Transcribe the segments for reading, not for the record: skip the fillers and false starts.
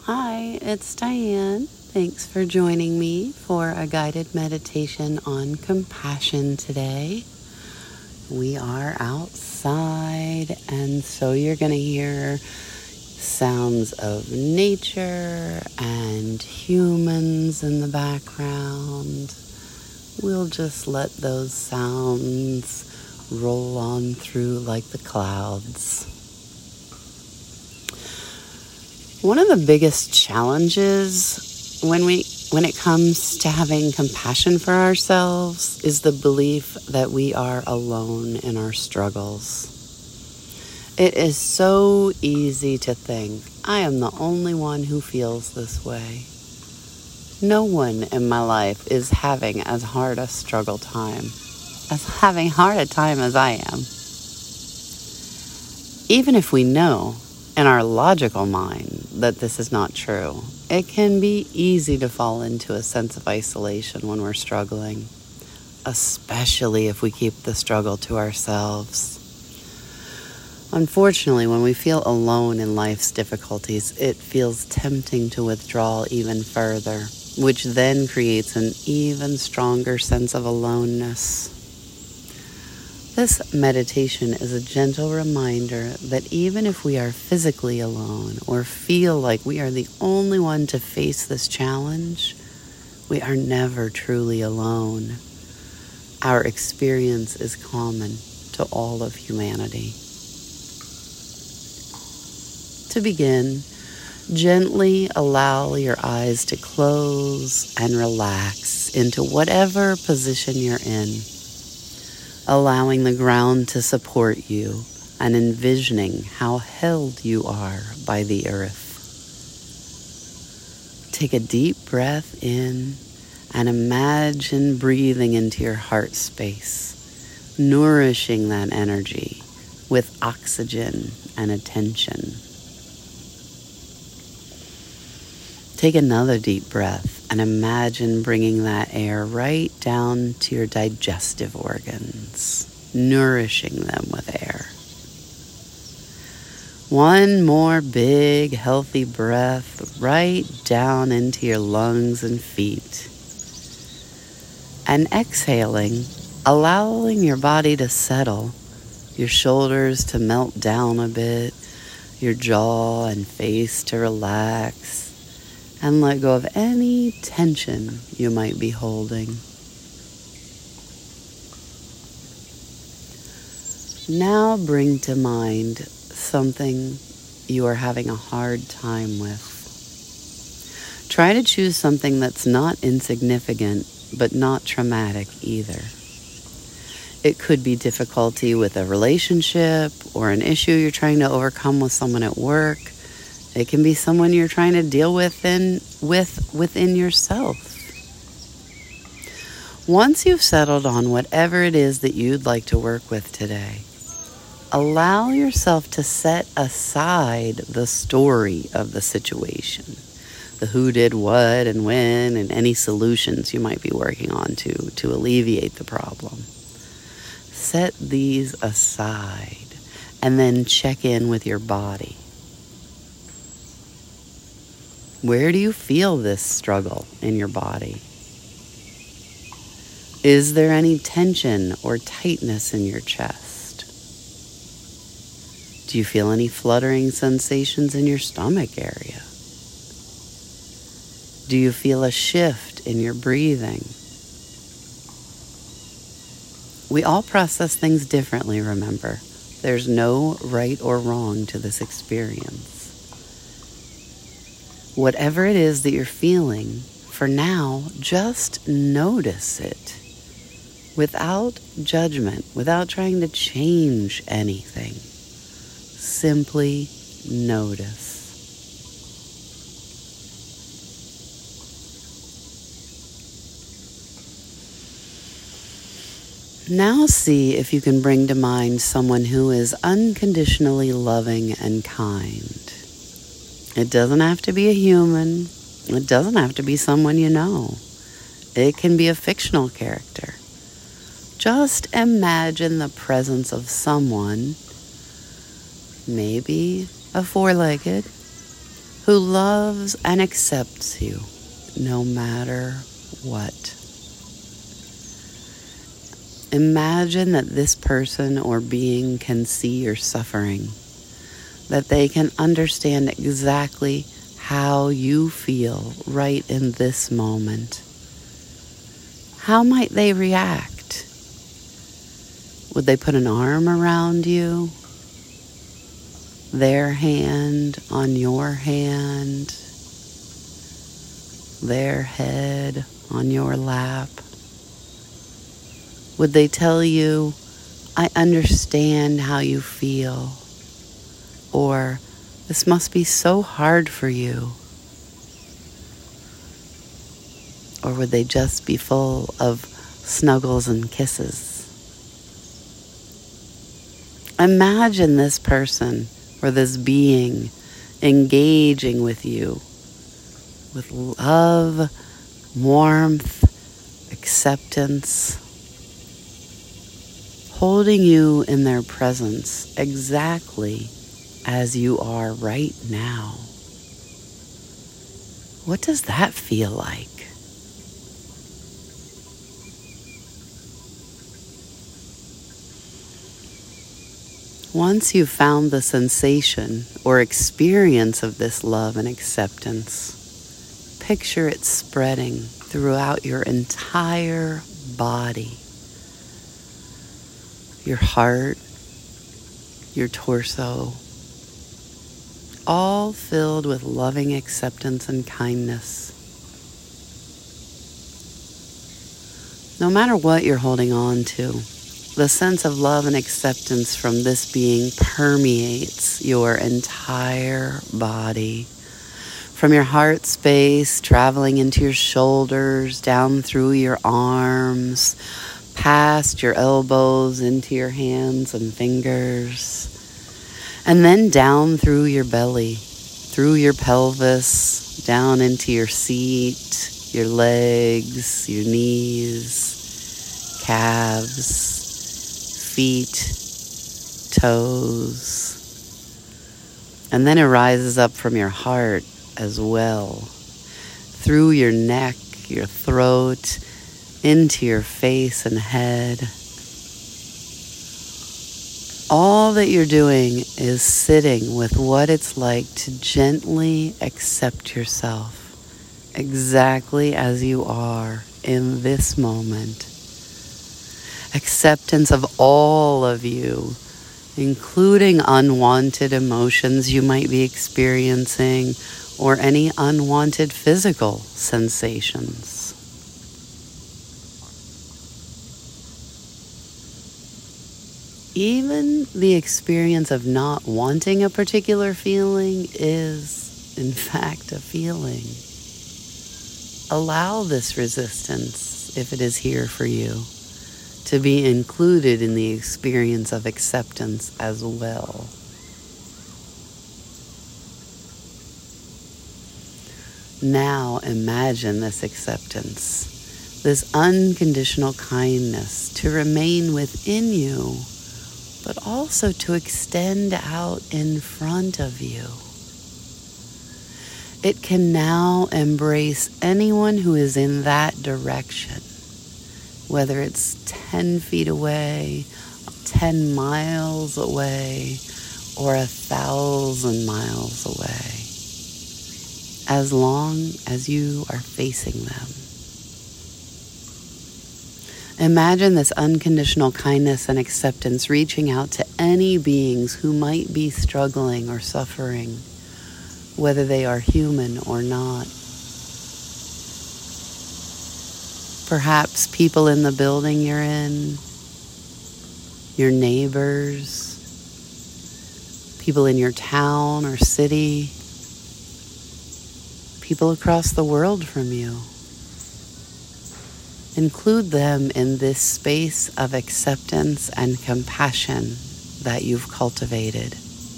Hi, it's Diane. Thanks for joining me for a guided meditation on compassion today. We are outside, and so you're going to hear sounds of nature and humans in the background. We'll just let those sounds roll on through like the clouds. One of the biggest challenges when it comes to having compassion for ourselves is the belief that we are alone in our struggles. It is so easy to think, I am the only one who feels this way. No one in my life is having as hard a time as I am. Even if we know in our logical mind that this is not true, it can be easy to fall into a sense of isolation when we're struggling, especially if we keep the struggle to ourselves. Unfortunately, when we feel alone in life's difficulties, it feels tempting to withdraw even further, which then creates an even stronger sense of aloneness. This meditation is a gentle reminder that even if we are physically alone or feel like we are the only one to face this challenge, we are never truly alone. Our experience is common to all of humanity. To begin, gently allow your eyes to close and relax into whatever position you're in, allowing the ground to support you and envisioning how held you are by the earth. Take a deep breath in and imagine breathing into your heart space, nourishing that energy with oxygen and attention. Take another deep breath and imagine bringing that air right down to your digestive organs, nourishing them with air. One more big, healthy breath right down into your lungs and feet. And exhaling, allowing your body to settle, your shoulders to melt down a bit, your jaw and face to relax, and let go of any tension you might be holding. Now bring to mind something you are having a hard time with. Try to choose something that's not insignificant, but not traumatic either. It could be difficulty with a relationship or an issue you're trying to overcome with someone at work. It can be someone you're trying to deal with within yourself. Once you've settled on whatever it is that you'd like to work with today, allow yourself to set aside the story of the situation, the who did what and when, and any solutions you might be working on to alleviate the problem. Set these aside and then check in with your body. Where do you feel this struggle in your body? Is there any tension or tightness in your chest? Do you feel any fluttering sensations in your stomach area? Do you feel a shift in your breathing? We all process things differently, remember. There's no right or wrong to this experience. Whatever it is that you're feeling, for now, just notice it without judgment, without trying to change anything. Simply notice. Now see if you can bring to mind someone who is unconditionally loving and kind. It doesn't have to be a human. It doesn't have to be someone you know. It can be a fictional character. Just imagine the presence of someone, maybe a four-legged, who loves and accepts you no matter what. Imagine that this person or being can see your suffering, that they can understand exactly how you feel right in this moment. How might they react? Would they put an arm around you? Their hand on your hand? Their head on your lap? Would they tell you, I understand how you feel? Or, this must be so hard for you? Or would they just be full of snuggles and kisses? Imagine this person or this being engaging with you with love, warmth, acceptance, holding you in their presence exactly as you are right now. What does that feel like? Once you've found the sensation or experience of this love and acceptance, picture it spreading throughout your entire body. Your heart, your torso, all filled with loving acceptance and kindness. No matter what you're holding on to, the sense of love and acceptance from this being permeates your entire body. From your heart space, traveling into your shoulders, down through your arms, past your elbows, into your hands and fingers, and then down through your belly, through your pelvis, down into your seat, your legs, your knees, calves, feet, toes, and then it rises up from your heart as well, through your neck, your throat, into your face and head. All that you're doing is sitting with what it's like to gently accept yourself exactly as you are in this moment. Acceptance of all of you, including unwanted emotions you might be experiencing or any unwanted physical sensations. Even the experience of not wanting a particular feeling is, in fact, a feeling. Allow this resistance, if it is here for you, to be included in the experience of acceptance as well. Now imagine this acceptance, this unconditional kindness to remain within you, but also to extend out in front of you. It can now embrace anyone who is in that direction, whether it's 10 feet away, 10 miles away, or 1,000 miles away, as long as you are facing them. Imagine this unconditional kindness and acceptance reaching out to any beings who might be struggling or suffering, whether they are human or not. Perhaps people in the building you're in, your neighbors, people in your town or city, people across the world from you. Include them in this space of acceptance and compassion that you've cultivated.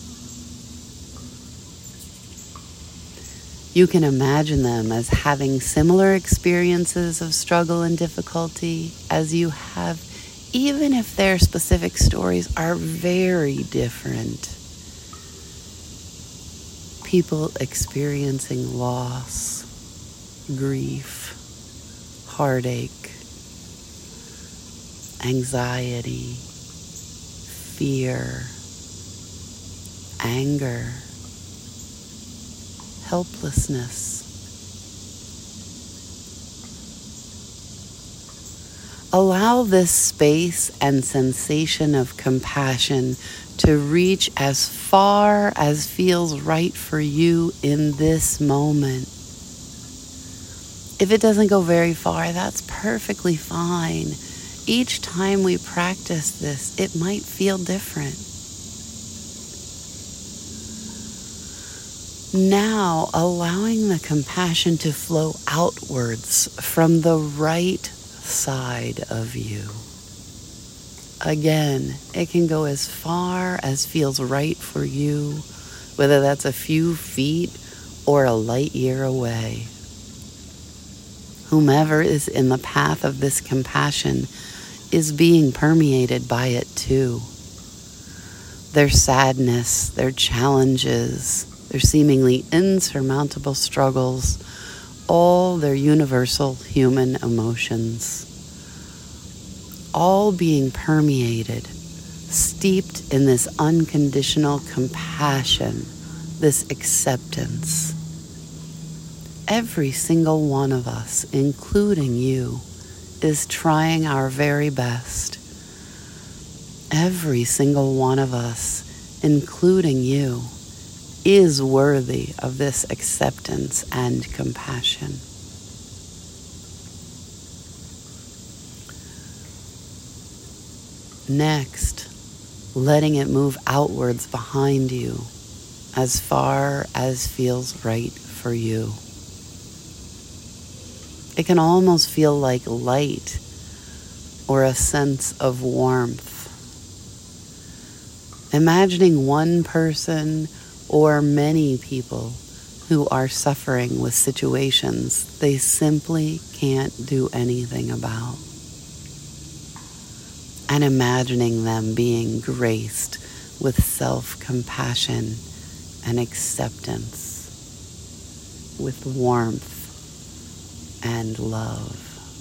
You can imagine them as having similar experiences of struggle and difficulty as you have, even if their specific stories are very different. people experiencing loss, grief, heartache, anxiety, fear, anger, helplessness. Allow this space and sensation of compassion to reach as far as feels right for you in this moment. If it doesn't go very far, that's perfectly fine. Each time we practice this, it might feel different. Now, allowing the compassion to flow outwards from the right side of you. Again, it can go as far as feels right for you, whether that's a few feet or a light year away. Whomever is in the path of this compassion is being permeated by it too. Their sadness, their challenges, their seemingly insurmountable struggles, all their universal human emotions, all being permeated, steeped in this unconditional compassion, this acceptance. Every single one of us, including you, is trying our very best. Every single one of us, including you, is worthy of this acceptance and compassion. Next, letting it move outwards behind you as far as feels right for you. It can almost feel like light or a sense of warmth. Imagining one person or many people who are suffering with situations they simply can't do anything about. And imagining them being graced with self-compassion and acceptance, with warmth and love.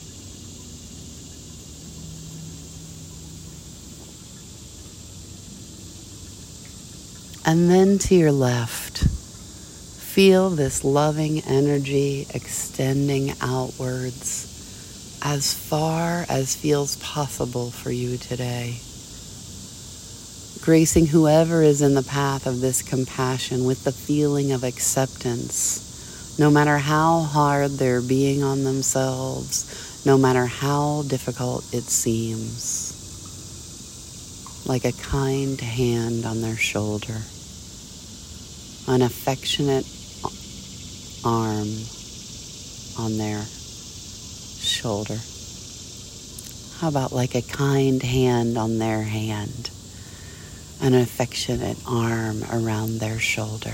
And then to your left, feel this loving energy extending outwards as far as feels possible for you today. Gracing whoever is in the path of this compassion with the feeling of acceptance, no matter how hard they're being on themselves, no matter how difficult it seems. Like a kind hand on their shoulder, an affectionate arm on their shoulder. How about like a kind hand on their hand, an affectionate arm around their shoulder?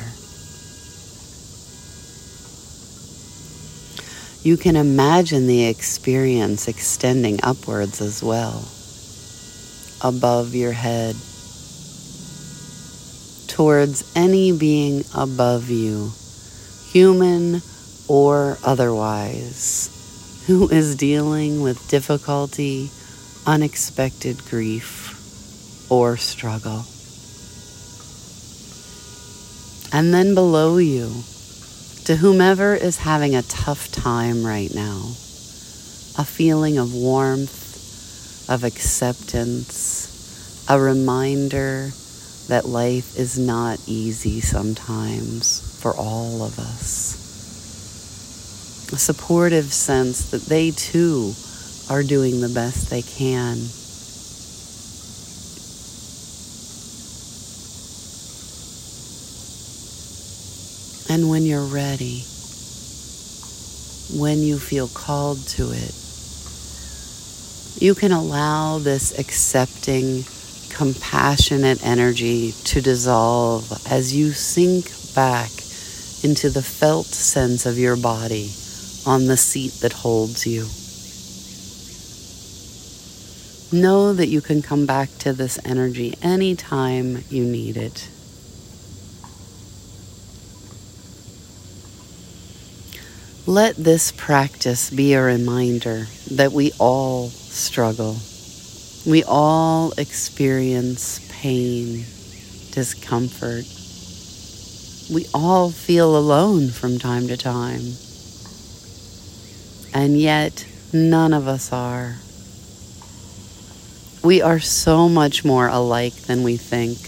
You can imagine the experience extending upwards as well, above your head, towards any being above you, human or otherwise, who is dealing with difficulty, unexpected grief, or struggle. And then below you, to whomever is having a tough time right now, a feeling of warmth, of acceptance, a reminder that life is not easy sometimes for all of us. A supportive sense that they too are doing the best they can. And when you're ready, when you feel called to it, you can allow this accepting, compassionate energy to dissolve as you sink back into the felt sense of your body on the seat that holds you. Know that you can come back to this energy anytime you need it. Let this practice be a reminder that we all struggle. We all experience pain, discomfort. We all feel alone from time to time. And yet, none of us are. We are so much more alike than we think.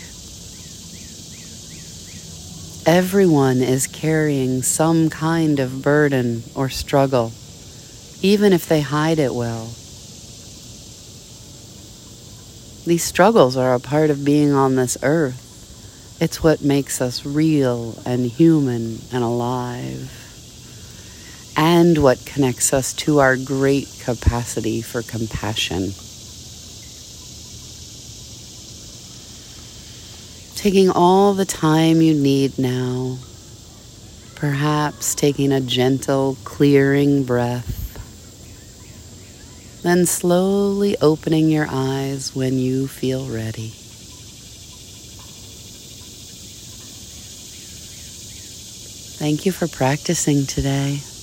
Everyone is carrying some kind of burden or struggle, even if they hide it well. These struggles are a part of being on this earth. It's what makes us real and human and alive, and what connects us to our great capacity for compassion. Taking all the time you need now, perhaps taking a gentle, clearing breath, then slowly opening your eyes when you feel ready. Thank you for practicing today.